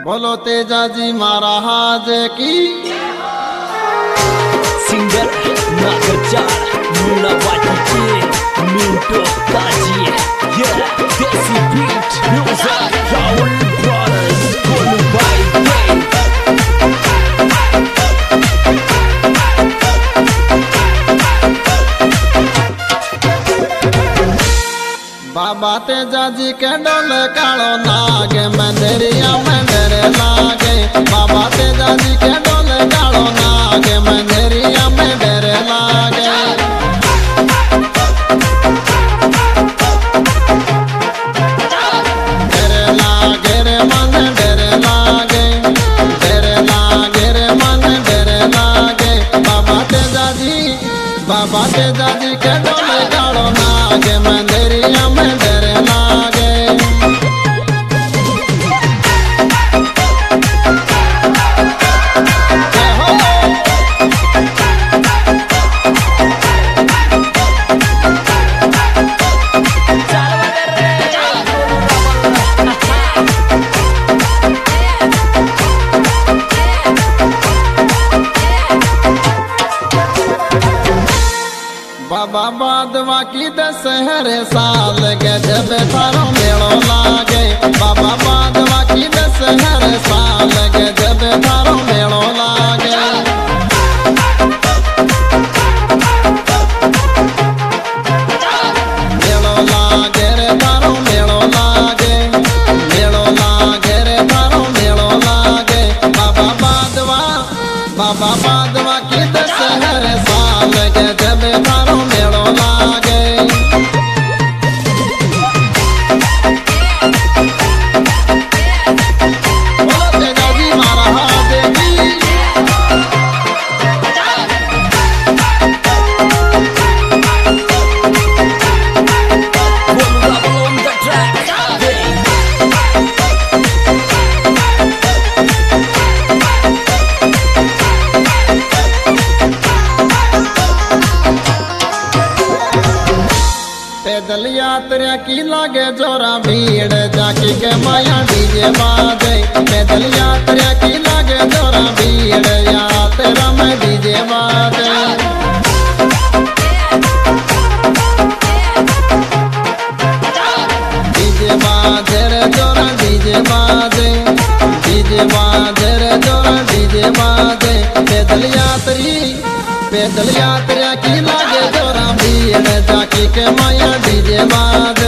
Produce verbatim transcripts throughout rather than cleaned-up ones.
बोलो तेजाजी महाराज की। सिंगर नागरचार मुन्नाबाजी के मिंटो ताजी ये देसी बीट म्यूजिक राहुल ब्रदर्स कोलू भाई बाबा तेजाजी के डोले कालो नागे मंदिरिया में डरे लागे। बाबा तेजाजी के डोले कालो नागे मंदिरिया में डरे लागे। डरे लागे रे मन डरे लागे, डरे लागे रे मन डरे लागे। बाबा तेजाजी बाबा तेजाजी के डोले कालो नागे मंदिरिया में डरे लागे। बाबा बादवा की दशहरे साल गजब थारो मेलो लागे। बाबा बादवा की दशहरे साल गजब थारो मेलो लागे। मेलो लागे रे थारो मेलो लागे, मेलो लागे रे थारो मेलो लागे। बाबा बादवा बाबा बादवा की दशहरे साल गजब थारो मेलो लागे। बोलो तेजाजी महाराज की। कोलू रावल on the track पैदल यात्रा की लागे जोरा भीड़ जाके के माया डीजे बाजे। पैदल यात्रा की लागे जोरा भीड़ यात्रा में डीजे बाजे। डीजे बाजे रे जोरा डीजे बाजे, डीजे बाजे रे जोरा डीजे बाजे। पैदल यात्री पैदल यात्रा की लागे जोरा भीड़ जाके के माया डीजे बाजे।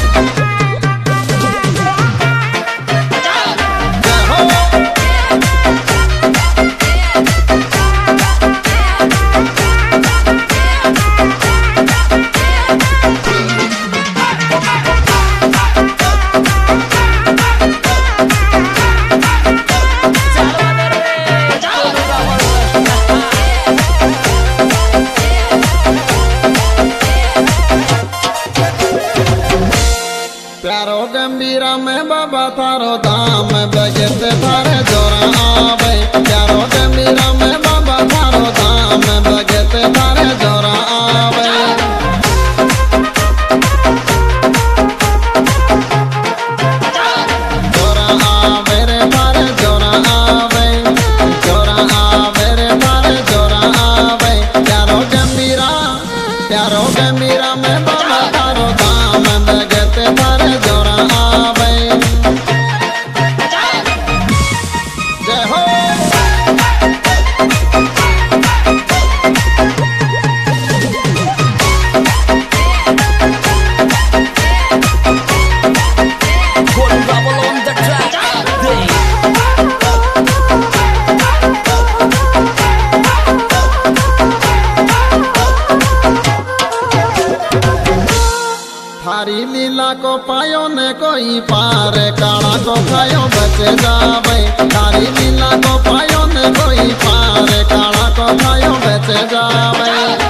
प्यारो गंभीरा में बाबा थारो धाम बजत थारे जोरा आवे। प्यारो गंभीरा में बाबा थारो धाम बजत थारे जोरा आवे। जोरा आवे रे थारे जोरा आवे, जोरा आवे रे थारे जोरा आवे। प्यारो गंभीरा प्यारो गंभीरा में बाबा थारो धाम बजत थारे जोरा आवे। जय हो। कोलू रावल on the track थारी लीला को पायो ने कोई पार, काला को खायो बच जावे। थारी लीला को पायो ने कोई पार, काला को खायो बच जावे।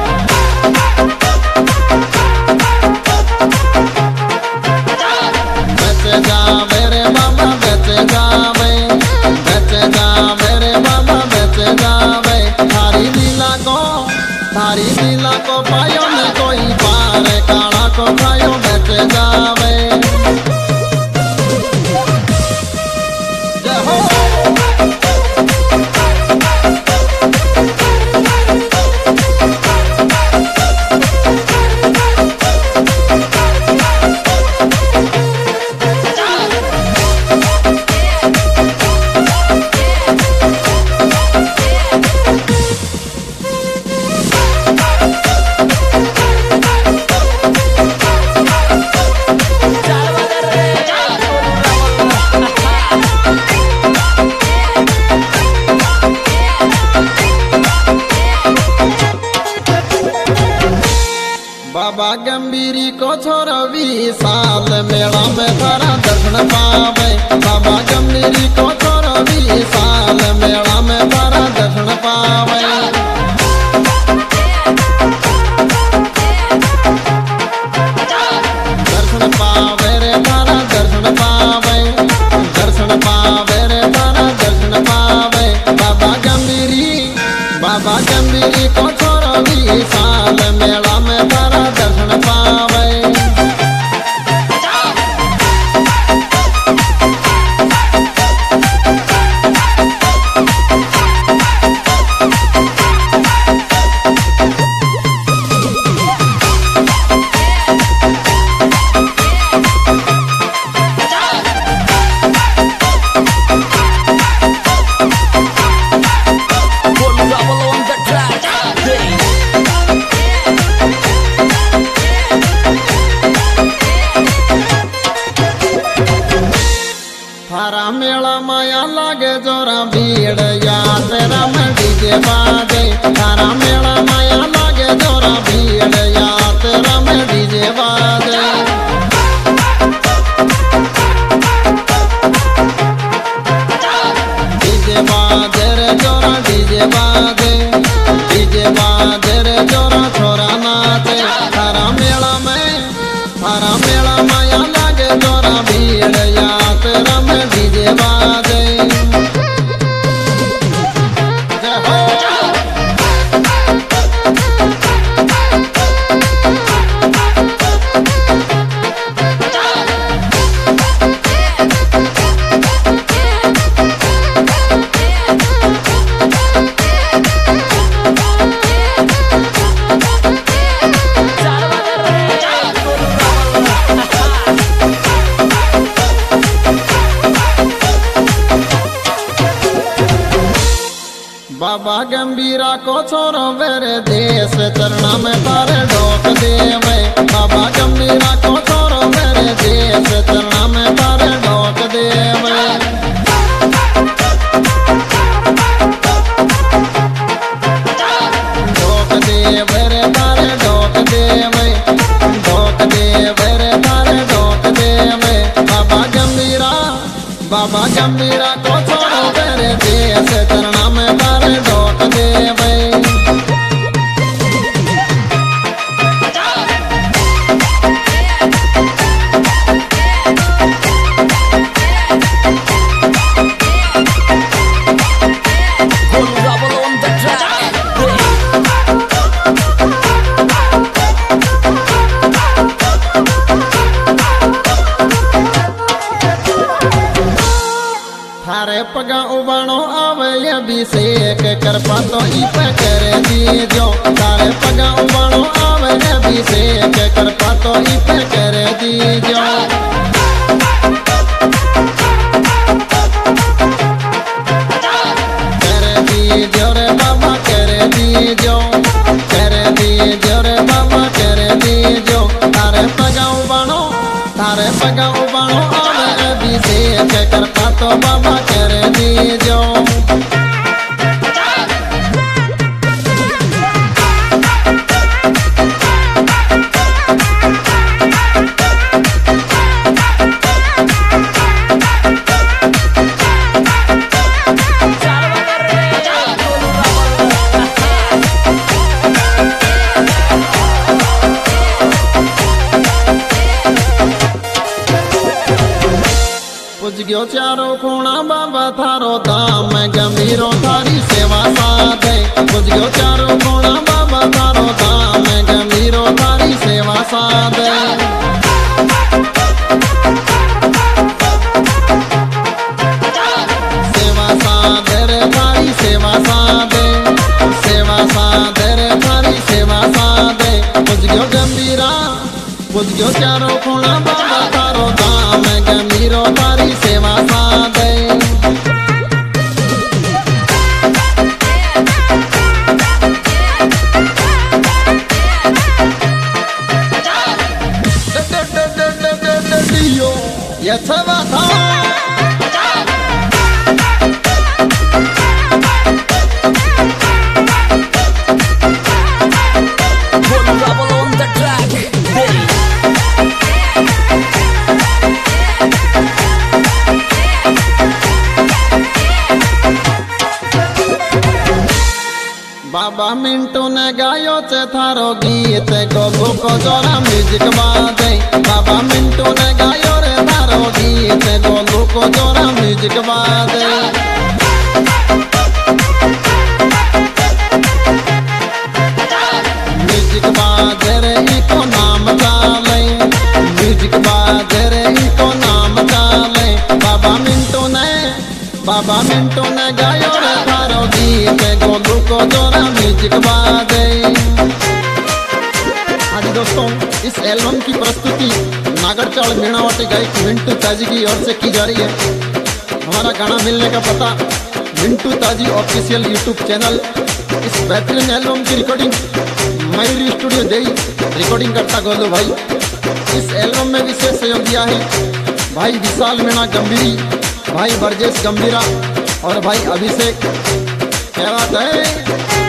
बच जावे रे बाबा बच जावे, बच जावे रे बाबा बच जावे। थारी लीला को थारी लीला को पायो ने कोई पार, काला को खायो बच जावे। जय थारा मेला माया लागे जोरा भीड़ या तेरा में डीजे बाजे। थारा मेला माया लागे जोरा भीड़ या तेरा में डीजे बाजे। डीजे बाजे रे जोरा डीजे बाजे। डीजे बाजे रे जोरा छोरा नाचे। थारा मेला में थारा मेला माया लागे जोरा भीड़ या तेरा में डीजे बाजे। जय हो। बाबा गंभीरा को छोरो मेरे देश चरणा में तारे ढोक देवे। बाबा गंभीरा को छोरो मेरे देश चरणा में तारे ढोक देवे। ढोक देवे रे तारे ढोक देवे। ढोक देवे रे तारे ढोक देवे। बाबा गंभीरा बाबा गंभीरा को छोरो मेरे देश चरणा में तारे ढोक देवे। Golu Rebel on the track. थारे पगा उबाणो आवे अभिषेक करपा तो इप कर दीजो। थारे पगा उबाणो आवे अभिषेक करपा तो इप कर दीजो। कर दीजो रे बाबा कर दीजो। कर दीजो रे बाबा कर दीजो। थारे पगा उबाणो थारे पगा उबाणो आवे अभिषेक करपा तो बाबा कर दीजो। पुज गयो चारो खूणा बाबा थारो धाम गंभीरो थारी सेवा साधे। पुज गयो चारो खूणा बाबा थारो धाम गंभीरो थारी सेवा साधे। सेवा साधे रे थारी सेवा साधे। सेवा साधे रे थारी सेवा साधे। पुज गयो गंभीरा पुज गयो चारो खूणा बाबा थारो धाम गंभीरो थारी सेवा साधे। यथवा था Golu Rebel on the track. बाबा मिंटू ने गायो चे थारो गीत गोगो को जोरा म्यूजिक बाजे। बाबा मिंटू ने गायो रे थारो गीत गोगो को जोरा म्यूजिक बाजे। म्यूजिक बाजे रे इको नाम चाले। म्यूजिक बाजे रे इको नाम चाले। बाबा मिंटू ने बाबा मिंटू ने गायो रे थारो गीत गोलू को जोरा म्यूजिक बाजे। हाँ जी दोस्तों, इस एल्बम की प्रस्तुति नागरचाल मीणावटी गायक मिंटू ताजी की ओर से की जा रही है। हमारा गाना मिलने का पता मिंटू ताजी ऑफिशियल यूट्यूब चैनल। इस बेहतरीन एल्बम की रिकॉर्डिंग मयूरी स्टूडियो दे रिकॉर्डिंग करता गोलू भाई। इस एल्बम में विशेष सहयोग दिया है भाई विशाल मीणा गंभीरी भाई ब्रजेश गंभीरा और भाई अभिषेक, क्या बात है।